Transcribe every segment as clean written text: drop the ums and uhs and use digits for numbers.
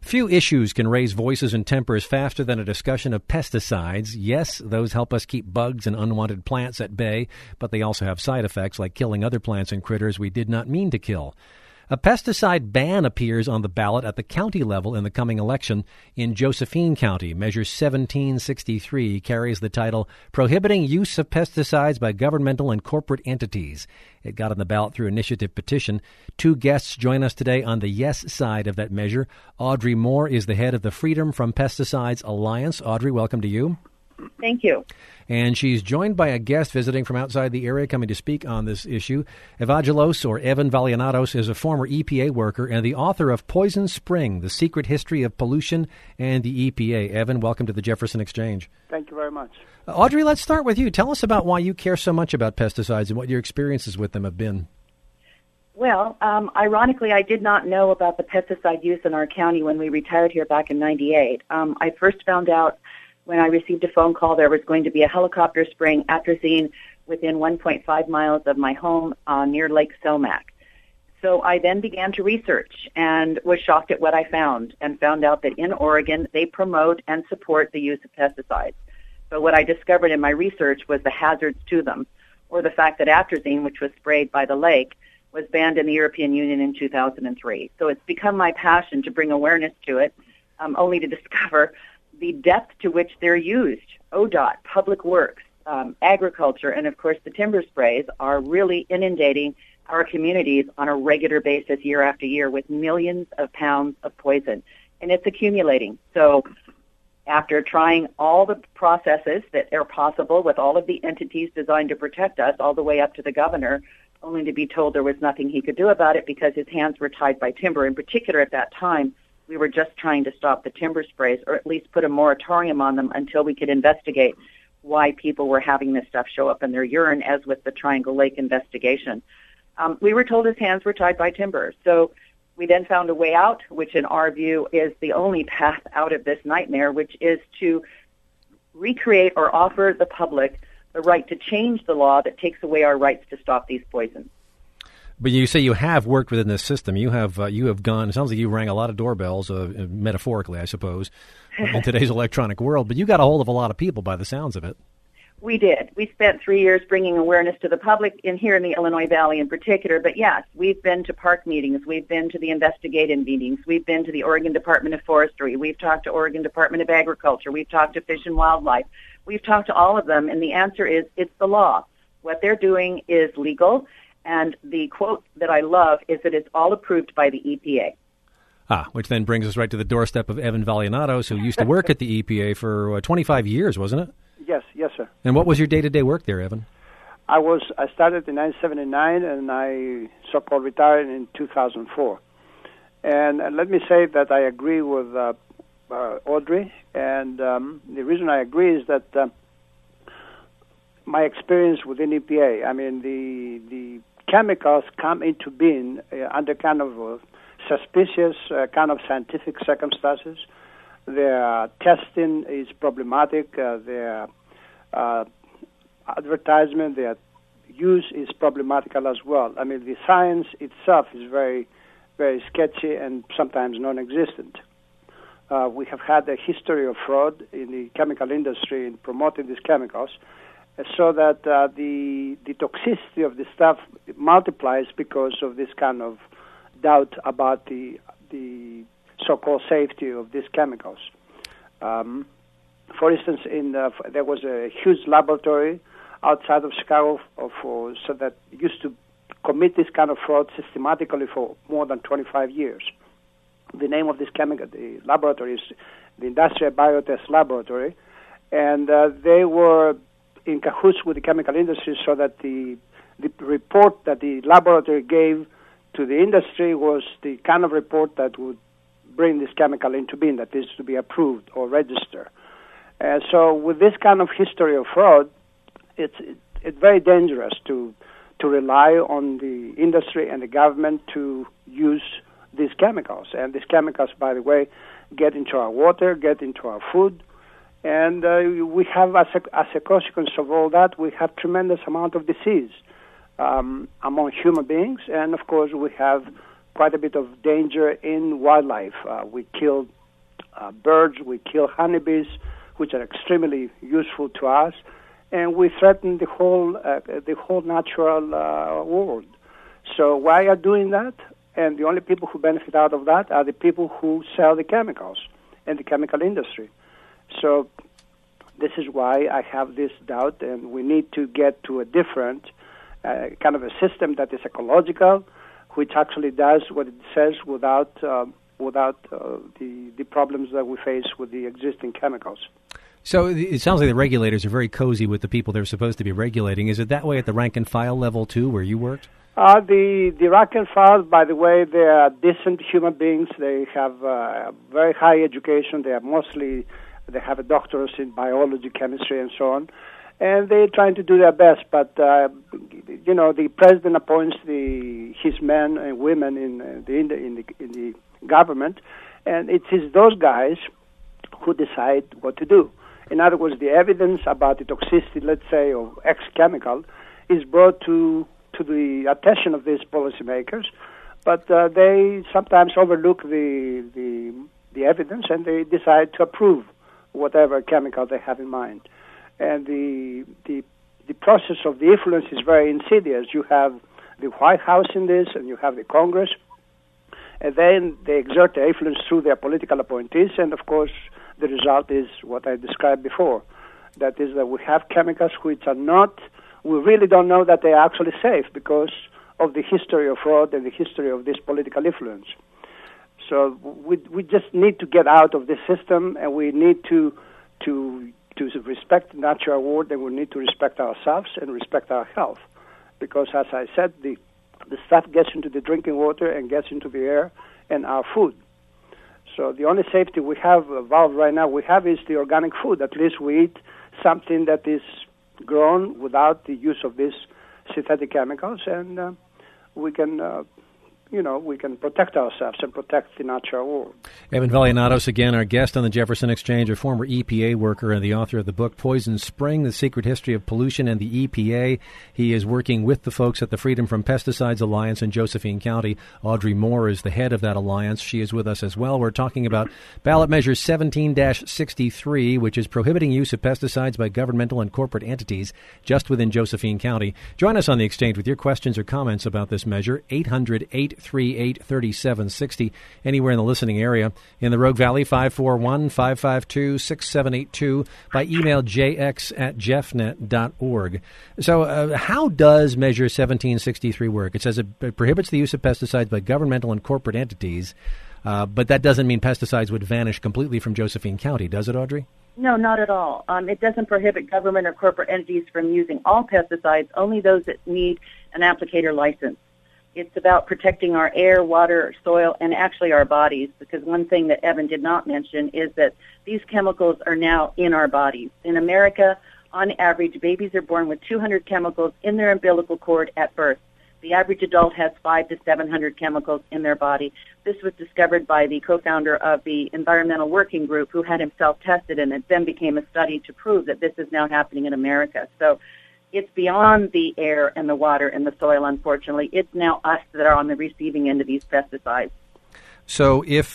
Few issues can raise voices and tempers faster than a discussion of pesticides. Yes, those help us keep bugs and unwanted plants at bay, but they also have side effects like killing other plants and critters we did not mean to kill. A pesticide ban appears on the ballot at the county level in the coming election in Josephine County. Measure 1763 carries the title, Prohibiting Use of Pesticides by Governmental and Corporate Entities. It got on the ballot through initiative petition. Two guests join us today on the yes side of that measure. Audrey Moore is the head of the Freedom from Pesticides Alliance. Audrey, welcome to you. Thank you. And she's joined by a guest visiting from outside the area coming to speak on this issue. Evangelos, or Evan Valianatos, is a former EPA worker and the author of Poison Spring, The Secret History of Pollution and the EPA. Evan, welcome to the Jefferson Exchange. Thank you very much. Audrey, let's start with you. Tell us about why you care so much about pesticides and what your experiences with them have been. Well, ironically, I did not know about the pesticide use in our county when we retired here back in 98. I first found out when I received a phone call there was going to be a helicopter spraying atrazine within 1.5 miles of my home near Lake Selmac. So I then began to research and was shocked at what I found and found out that in Oregon they promote and support the use of pesticides. So what I discovered in my research was the hazards to them, or the fact that atrazine, which was sprayed by the lake, was banned in the European Union in 2003. So it's become my passion to bring awareness to it, only to discover the depth to which they're used. ODOT, Public Works, agriculture, and of course the timber sprays are really inundating our communities on a regular basis year after year with millions of pounds of poison. And it's accumulating. So after trying all the processes that are possible with all of the entities designed to protect us, all the way up to the governor, only to be told there was nothing he could do about it because his hands were tied by timber. In particular, at that time, we were just trying to stop the timber sprays, or at least put a moratorium on them until we could investigate why people were having this stuff show up in their urine, as with the Triangle Lake investigation. We were told his hands were tied by timber. So we then found a way out, which in our view is the only path out of this nightmare, which is to recreate or offer the public the right to change the law that takes away our rights to stop these poisons. But you say you have worked within this system. You have gone. It sounds like you rang a lot of doorbells, metaphorically, I suppose, in today's electronic world. But you got a hold of a lot of people, by the sounds of it. We did. We spent 3 years bringing awareness to the public here in the Illinois Valley in particular. But yes, we've been to park meetings. We've been to the investigative meetings. We've been to the Oregon Department of Forestry. We've talked to Oregon Department of Agriculture. We've talked to Fish and Wildlife. We've talked to all of them, and the answer is it's the law. What they're doing is legal. And the quote that I love is that it's all approved by the EPA. Which then brings us right to the doorstep of Evan Valianatos, who used to work at the EPA for 25 years, wasn't it? Yes, sir. And what was your day-to-day work there, Evan? I started in 1979, and I so-called retired in 2004. And let me say that I agree with Audrey, and the reason I agree is that my experience within EPA, I mean, the chemicals come into being under kind of suspicious kind of scientific circumstances. Their testing is problematic. Their advertisement, their use is problematical as well. I mean, the science itself is very, very sketchy and sometimes non-existent. We have had a history of fraud in the chemical industry in promoting these chemicals, so that the toxicity of the stuff multiplies because of this kind of doubt about the so-called safety of these chemicals. For instance, there was a huge laboratory outside of Chicago so that used to commit this kind of fraud systematically for more than 25 years. The name of this the laboratory is the Industrial Biotest Laboratory, and they were in cahoots with the chemical industry so that the report that the laboratory gave to the industry was the kind of report that would bring this chemical into being, that is to be approved or registered. So with this kind of history of fraud, it's very dangerous to rely on the industry and the government to use these chemicals. And these chemicals, by the way, get into our water, get into our food, and we have, as a consequence of all that, we have tremendous amount of disease among human beings, and of course we have quite a bit of danger in wildlife. We killed birds, we kill honeybees, which are extremely useful to us, and we threaten the whole natural world. So why are doing that? And the only people who benefit out of that are the people who sell the chemicals and the chemical industry. So this is why I have this doubt, and we need to get to a different kind of a system that is ecological, which actually does what it says without the problems that we face with the existing chemicals. So it sounds like the regulators are very cozy with the people they're supposed to be regulating. Is it that way at the rank and file level, too, where you worked? The rank and file, by the way, they are decent human beings. They have very high education. They have a doctorate in biology, chemistry, and so on. And they're trying to do their best. But, the president appoints his men and women in the government, and it is those guys who decide what to do. In other words, the evidence about the toxicity, let's say, of X chemical is brought to the attention of these policymakers, but they sometimes overlook the evidence and they decide to approve whatever chemical they have in mind. And the process of the influence is very insidious. You have the White House in this, and you have the Congress, and then they exert their influence through their political appointees, and of course the result is what I described before. That is that we have chemicals which are not, we really don't know that they are actually safe because of the history of fraud and the history of this political influence. So we just need to get out of this system, and we need to respect the natural world, and we need to respect ourselves and respect our health. Because as I said, the stuff gets into the drinking water and gets into the air and our food. So the only safety we have, Valve, right now we have is the organic food. At least we eat something that is grown without the use of these synthetic chemicals, and we can protect ourselves and protect the natural world. Evan Valianatos, again, our guest on the Jefferson Exchange, a former EPA worker and the author of the book Poison Spring, The Secret History of Pollution and the EPA. He is working with the folks at the Freedom from Pesticides Alliance in Josephine County. Audrey Moore is the head of that alliance. She is with us as well. We're talking about ballot measure 17-63, which is prohibiting use of pesticides by governmental and corporate entities just within Josephine County. Join us on the Exchange with your questions or comments about this measure. 800-838-3760, anywhere in the listening area. In the Rogue Valley, 541-552-6782, by email jx@jeffnet.org. So how does Measure 1763 work? It says it prohibits the use of pesticides by governmental and corporate entities, but that doesn't mean pesticides would vanish completely from Josephine County, does it, Audrey? No, not at all. It doesn't prohibit government or corporate entities from using all pesticides, only those that need an applicator license. It's about protecting our air, water, soil, and actually our bodies, because one thing that Evan did not mention is that these chemicals are now in our bodies. In America, on average, babies are born with 200 chemicals in their umbilical cord at birth. The average adult has 500 to 700 chemicals in their body. This was discovered by the co-founder of the Environmental Working Group, who had himself tested, and it then became a study to prove that this is now happening in America. So it's beyond the air and the water and the soil, unfortunately. It's now us that are on the receiving end of these pesticides. So if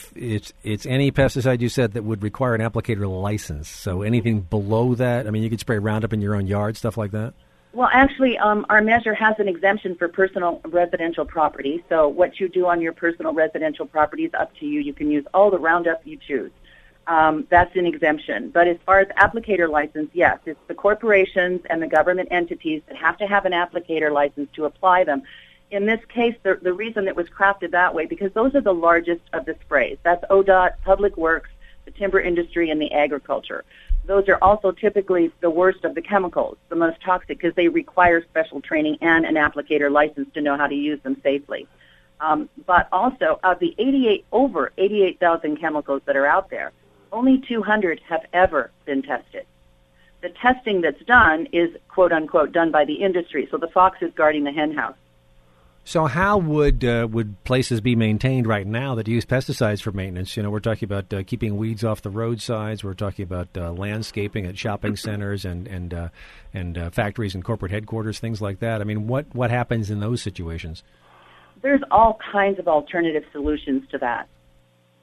it's any pesticide, you said, that would require an applicator license, so anything below that, I mean, you could spray Roundup in your own yard, stuff like that? Well, actually, our measure has an exemption for personal residential property. So what you do on your personal residential property is up to you. You can use all the Roundup you choose. That's an exemption. But as far as applicator license, yes, it's the corporations and the government entities that have to have an applicator license to apply them. In this case, the reason it was crafted that way, because those are the largest of the sprays. That's ODOT, Public Works, the timber industry, and the agriculture. Those are also typically the worst of the chemicals, the most toxic, because they require special training and an applicator license to know how to use them safely. But also, of the over 88,000 chemicals that are out there, only 200 have ever been tested. The testing that's done is, quote-unquote, done by the industry, so the fox is guarding the hen house. So how would places be maintained right now that use pesticides for maintenance? You know, we're talking about keeping weeds off the roadsides. We're talking about landscaping at shopping centers and factories and corporate headquarters, things like that. I mean, what happens in those situations? There's all kinds of alternative solutions to that.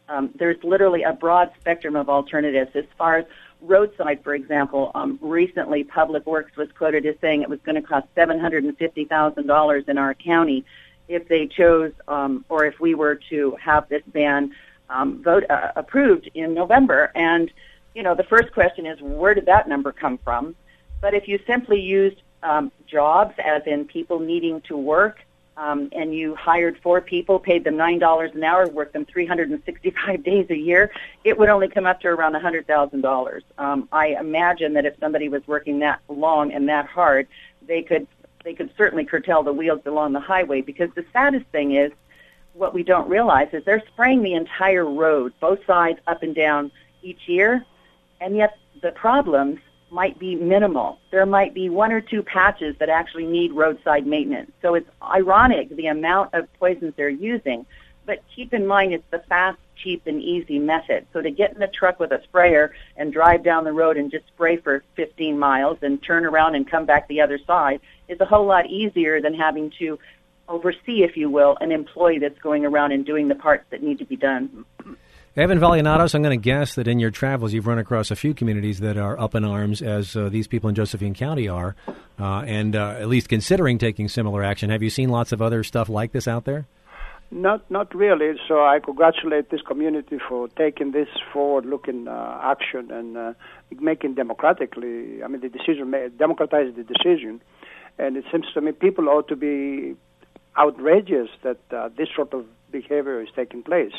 there's literally a broad spectrum of alternatives. As far as roadside, for example, recently Public Works was quoted as saying it was going to cost $750,000 in our county if they chose, or if we were to have this ban approved in November. And, the first question is, where did that number come from? But if you simply used jobs, as in people needing to work, and you hired 4 people, paid them $9 an hour, worked them 365 days a year, it would only come up to around $100,000. I imagine that if somebody was working that long and that hard, they could certainly curtail the wheels along the highway, because the saddest thing is, what we don't realize is they're spraying the entire road, both sides, up and down each year, and yet the problems might be minimal. There might be 1 or 2 patches that actually need roadside maintenance. So it's ironic the amount of poisons they're using, but keep in mind it's the fast, cheap, and easy method. So to get in the truck with a sprayer and drive down the road and just spray for 15 miles and turn around and come back the other side is a whole lot easier than having to oversee, if you will, an employee that's going around and doing the parts that need to be done. Evan Valianatos, I'm going to guess that in your travels you've run across a few communities that are up in arms, as these people in Josephine County are, and at least considering taking similar action. Have you seen lots of other stuff like this out there? Not really. So I congratulate this community for taking this forward-looking action and making democratically. The decision, democratize the decision. And it seems to me people ought to be outrageous that this sort of behavior is taking place.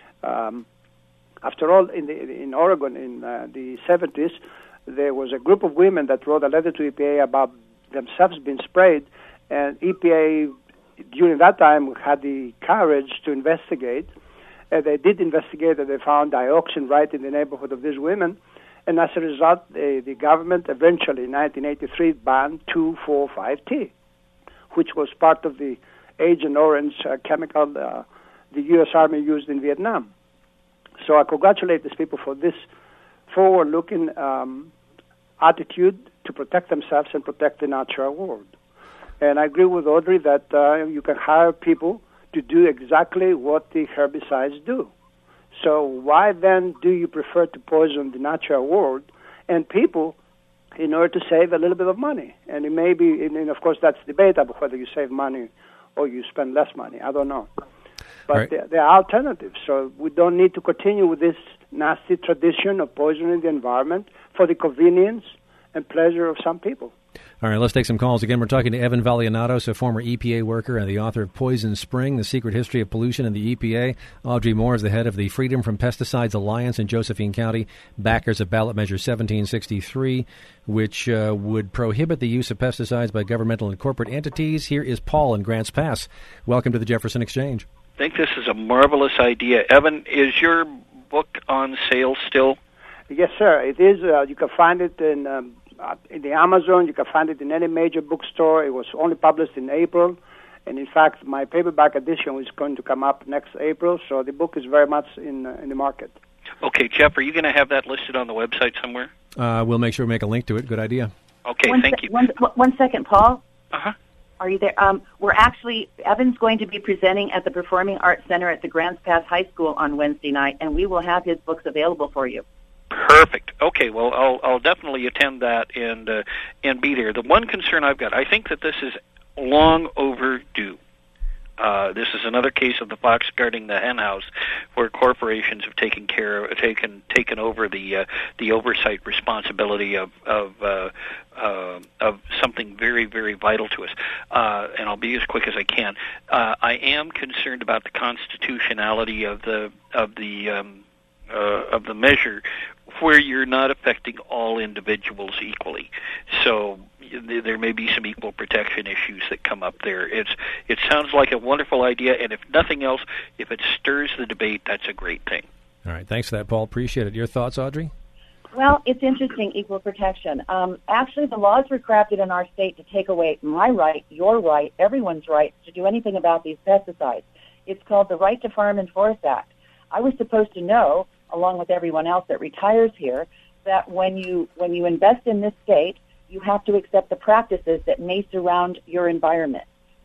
After all, in Oregon in the 70s, there was a group of women that wrote a letter to EPA about themselves being sprayed, and EPA during that time had the courage to investigate. They did investigate, and they found dioxin right in the neighborhood of these women, and as a result, the government eventually in 1983 banned 2,4,5-T, which was part of the Agent Orange chemical the U.S. Army used in Vietnam. So I congratulate these people for this forward-looking attitude to protect themselves and protect the natural world. And I agree with Audrey that you can hire people to do exactly what the herbicides do. So why then do you prefer to poison the natural world and people in order to save a little bit of money? And it may be, and of course that's debatable whether you save money or you spend less money. I don't know. But right. there are alternatives. So we don't need to continue with this nasty tradition of poisoning the environment for the convenience and pleasure of some people. All right, let's take some calls. Again, we're talking to Evan Valianatos, a former EPA worker and the author of Poison Spring, The Secret History of Pollution in the EPA. Audrey Moore is the head of the Freedom from Pesticides Alliance in Josephine County, backers of ballot measure 1763, which would prohibit the use of pesticides by governmental and corporate entities. Here is Paul in Grants Pass. Welcome to the Jefferson Exchange. I think this is a marvelous idea. Evan, is your book on sale still? Yes, sir. It is. You can find it in the Amazon. You can find it in any major bookstore. It was only published in April. And in fact, my paperback edition is going to come up next April. So the book is very much in the market. Okay, Jeff, are you going to have that listed on the website somewhere? We'll make sure we make a link to it. Good idea. Okay, thank you. 1 second, Paul. Uh-huh. Are you there? Evan's going to be presenting at the Performing Arts Center at the Grants Pass High School on Wednesday night, and we will have his books available for you. Perfect. Okay, well, I'll definitely attend that and be there. The one concern I've got, I think that this is long overdue. This is another case of the fox guarding the hen house, where corporations have taken over the oversight responsibility of something very, very vital to us. And I'll be as quick as I can. I am concerned about the constitutionality of the measure, where you're not affecting all individuals equally. So there may be some equal protection issues that come up there. It sounds like a wonderful idea, and if nothing else, if it stirs the debate, that's a great thing. All right. Thanks for that, Paul. Appreciate it. Your thoughts, Audrey? Well, it's interesting, equal protection. Actually, the laws were crafted in our state to take away my right, your right, everyone's right to do anything about these pesticides. It's called the Right to Farm and Forest Act. I was supposed to know, along with everyone else that retires here, that when you invest in this state, you have to accept the practices that may surround your environment.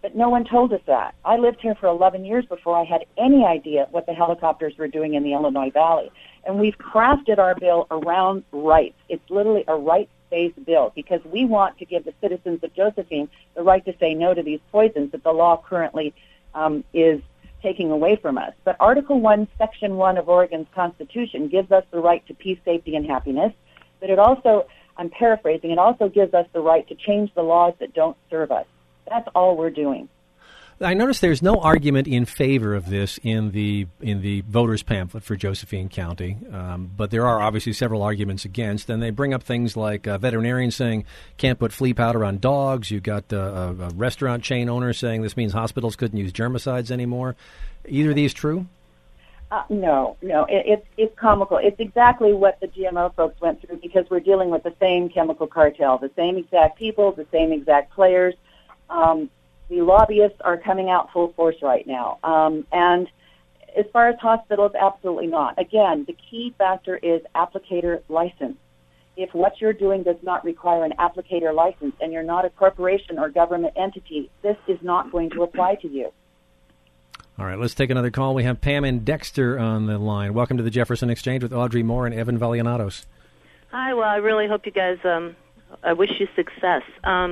But no one told us that. I lived here for 11 years before I had any idea what the helicopters were doing in the Illinois Valley. And we've crafted our bill around rights. It's literally a rights-based bill because we want to give the citizens of Josephine the right to say no to these poisons that the law currently is taking away from us. But Article 1, Section 1 of Oregon's Constitution gives us the right to peace, safety, and happiness. But it also, I'm paraphrasing, it also gives us the right to change the laws that don't serve us. That's all we're doing. I notice there's no argument in favor of this in the voters' pamphlet for Josephine County, but there are obviously several arguments against, and they bring up things like veterinarians saying can't put flea powder on dogs. You've got a restaurant chain owner saying this means hospitals couldn't use germicides anymore. Either of these true? No. It's comical. It's exactly what the GMO folks went through because we're dealing with the same chemical cartel, the same exact people, the same exact players. The lobbyists are coming out full force right now. And as far as hospitals, absolutely not. Again, the key factor is applicator license. If what you're doing does not require an applicator license and you're not a corporation or government entity, this is not going to apply to you. All right, let's take another call. We have Pam and Dexter on the line. Welcome to the Jefferson Exchange with Audrey Moore and Evan Valianatos. Hi, well, I really hope you guys, I wish you success.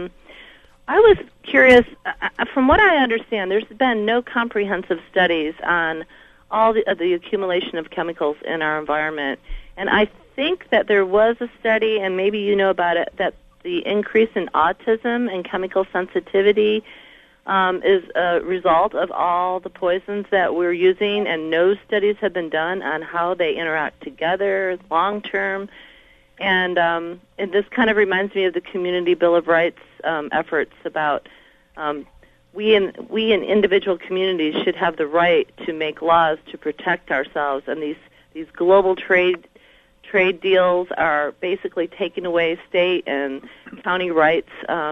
I was curious, from what I understand, there's been no comprehensive studies on all the accumulation of chemicals in our environment. And I think that there was a study, and maybe you know about it, that the increase in autism and chemical sensitivity is a result of all the poisons that we're using, and no studies have been done on how they interact together long term. And this kind of reminds me of the Community Bill of Rights efforts about we in individual communities should have the right to make laws to protect ourselves, and these global trade deals are basically taking away state and county rights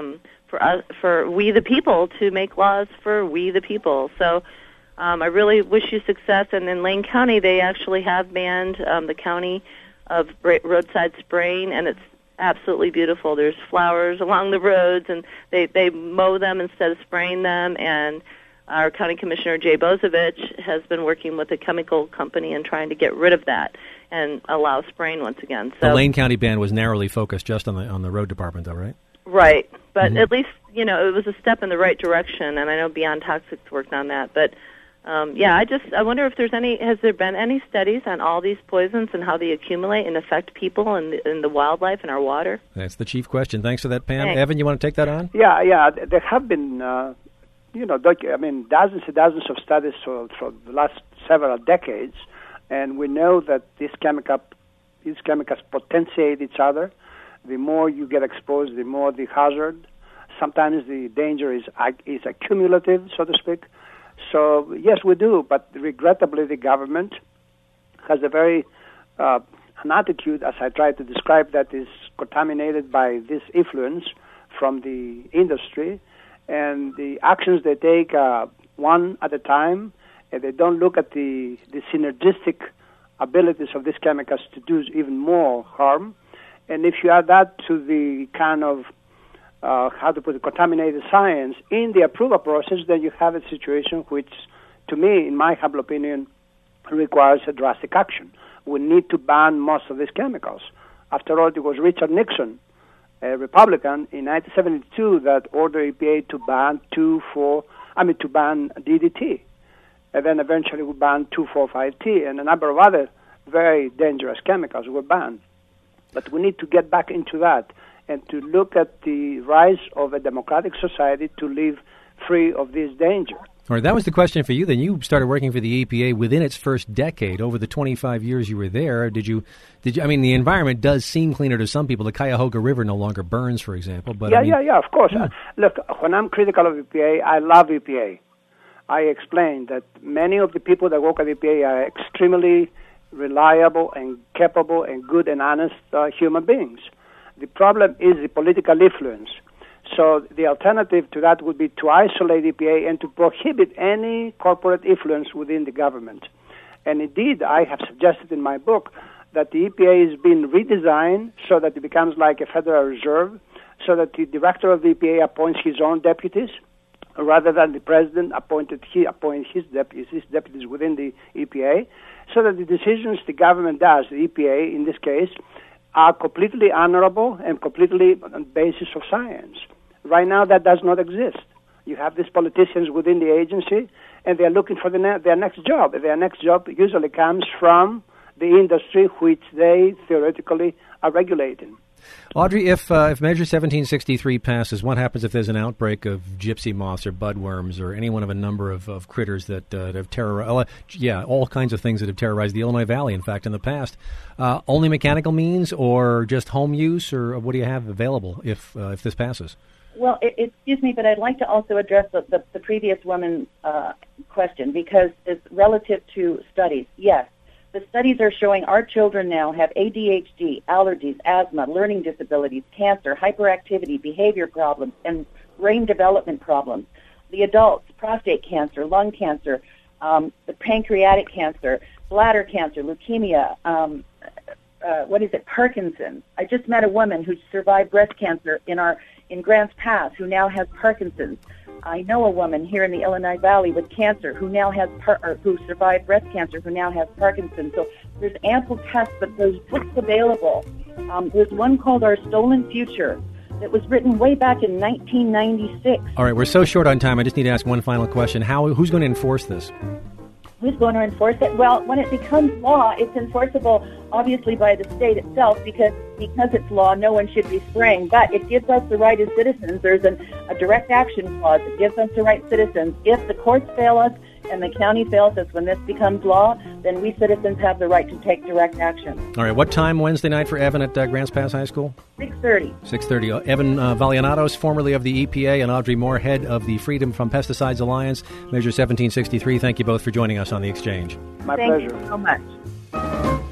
for we the people to make laws for we the people. So I really wish you success. And in Lane County, they actually have banned the county of roadside spraying, and it's absolutely beautiful. There's flowers along the roads, and they mow them instead of spraying them, and our County Commissioner, Jay Bozovich, has been working with a chemical company and trying to get rid of that and allow spraying once again. So the Lane County ban was narrowly focused just on the road department, though, right? Right, but at least, it was a step in the right direction, and I know Beyond Toxics worked on that, but I wonder if has there been any studies on all these poisons and how they accumulate and affect people and the wildlife and our water? That's the chief question. Thanks for that, Pam. Thanks. Evan, you want to take that on? Yeah. There have been, dozens and dozens of studies for the last several decades, and we know that these chemicals potentiate each other. The more you get exposed, the more the hazard. Sometimes the danger is accumulative, so to speak. So, yes, we do, but regrettably the government has a very an attitude, as I tried to describe, that is contaminated by this influence from the industry, and the actions they take one at a time, and they don't look at the synergistic abilities of these chemicals to do even more harm. And if you add that to the kind of contaminated science in the approval process, then you have a situation which, to me, in my humble opinion, requires a drastic action. We need to ban most of these chemicals. After all, it was Richard Nixon, a Republican, in 1972 that ordered EPA to ban DDT, and then eventually we banned 2,4,5-T, and a number of other very dangerous chemicals were banned. But we need to get back into that and to look at the rise of a democratic society to live free of this danger. All right, that was the question for you. Then you started working for the EPA within its first decade. Over the 25 years you were there, did you? I mean, the environment does seem cleaner to some people. The Cuyahoga River no longer burns, for example. But yeah, of course. Yeah. Look, when I'm critical of EPA, I love EPA. I explained that many of the people that work at EPA are extremely reliable and capable and good and honest human beings. The problem is the political influence. So the alternative to that would be to isolate EPA and to prohibit any corporate influence within the government. And indeed, I have suggested in my book that the EPA is being redesigned so that it becomes like a Federal Reserve, so that the director of the EPA appoints his own deputies, rather than the president appoint his deputies within the EPA, so that the decisions the government does, the EPA in this case, are completely honorable and completely on the basis of science. Right now, that does not exist. You have these politicians within the agency, and they're looking for their next job. Their next job usually comes from the industry which they theoretically are regulating. Audrey, if Measure 1763 passes, what happens if there's an outbreak of gypsy moths or budworms or any one of a number of critters that have terrorized, all kinds of things that have terrorized the Illinois Valley, in fact, in the past? Only mechanical means or just home use, or what do you have available if this passes? Well, excuse me, but I'd like to also address the previous woman's question, because it's relative to studies. Yes, the studies are showing our children now have ADHD, allergies, asthma, learning disabilities, cancer, hyperactivity, behavior problems, and brain development problems. The adults, prostate cancer, lung cancer, the pancreatic cancer, bladder cancer, leukemia, Parkinson's. I just met a woman who survived breast cancer in Grants Pass who now has Parkinson's. I know a woman here in the Illinois Valley with cancer who now has who survived breast cancer who now has Parkinson's. So there's ample tests, but there's books available. There's one called Our Stolen Future that was written way back in 1996. All right, we're so short on time. I just need to ask one final question. Who's going to enforce this? Who's going to enforce it? Well, when it becomes law, it's enforceable, obviously, by the state itself, because it's law, no one should be spraying. But it gives us the right as citizens. There's a direct action clause that gives us the right citizens. If the courts fail us and the county fails us when this becomes law, then we citizens have the right to take direct action. All right, what time Wednesday night for Evan at Grants Pass High School? 6:30. 6:30. Evan Valianatos, formerly of the EPA, and Audrey Moore, head of the Freedom from Pesticides Alliance, Measure 1763. Thank you both for joining us on The Exchange. My pleasure. Thank you so much.